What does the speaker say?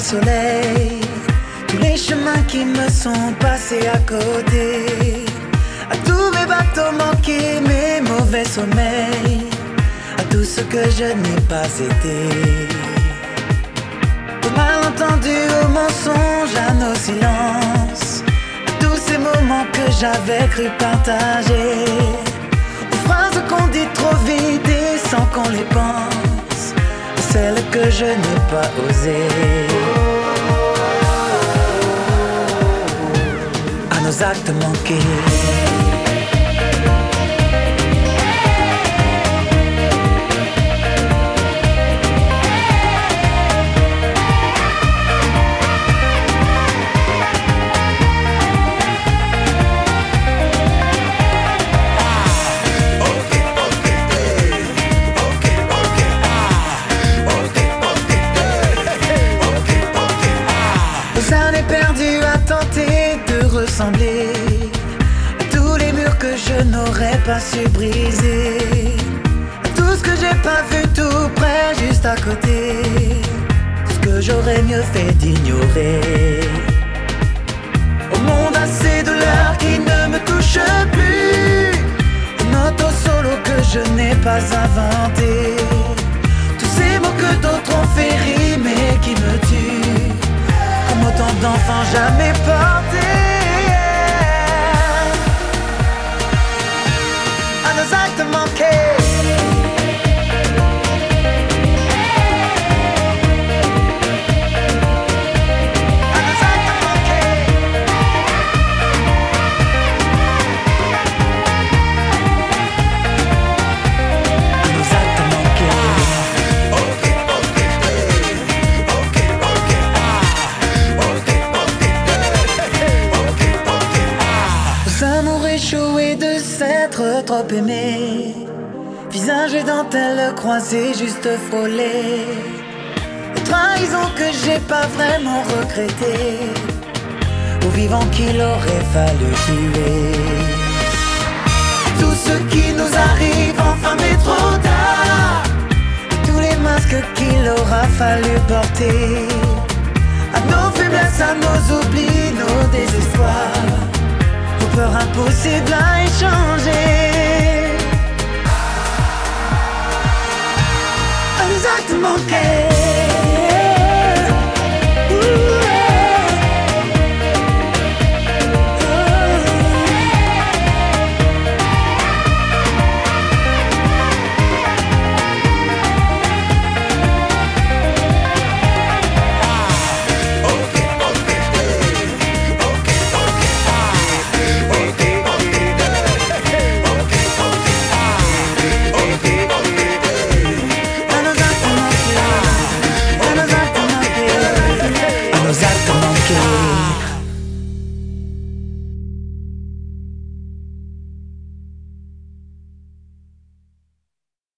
soleil, tous les chemins qui me sont passés à côté, à tous mes bateaux manqués, mes mauvais sommeils, à tout ce que je n'ai pas été. Aux malentendus, aux mensonges, à nos silences, à tous ces moments que j'avais cru partager, aux phrases qu'on dit trop vite et sans qu'on les pense, celles que je n'ai pas osées, à nos actes manqués. Années perdues à tenter de ressembler à tous les murs que je n'aurais pas su briser, à tout ce que j'ai pas vu tout près, juste à côté, ce que j'aurais mieux fait d'ignorer. Au monde à ces douleurs qui ne me touchent plus, un auto solo que je n'ai pas inventé, tous ces mots que d'autres ont fait rimer qui me tuent, comme autant d'enfants jamais portés, à nos actes manqués. Échoué de s'être trop aimé, visage et dentelle croisés juste frôlés, trahison que j'ai pas vraiment regretté, au vivant qu'il aurait fallu tuer. Tout ce qui nous arrive enfin mais trop tard, tous les masques qu'il aura fallu porter, à nos faiblesses, à nos oublis, nos désespoirs, peur impossible à échanger, à nos actes manqués.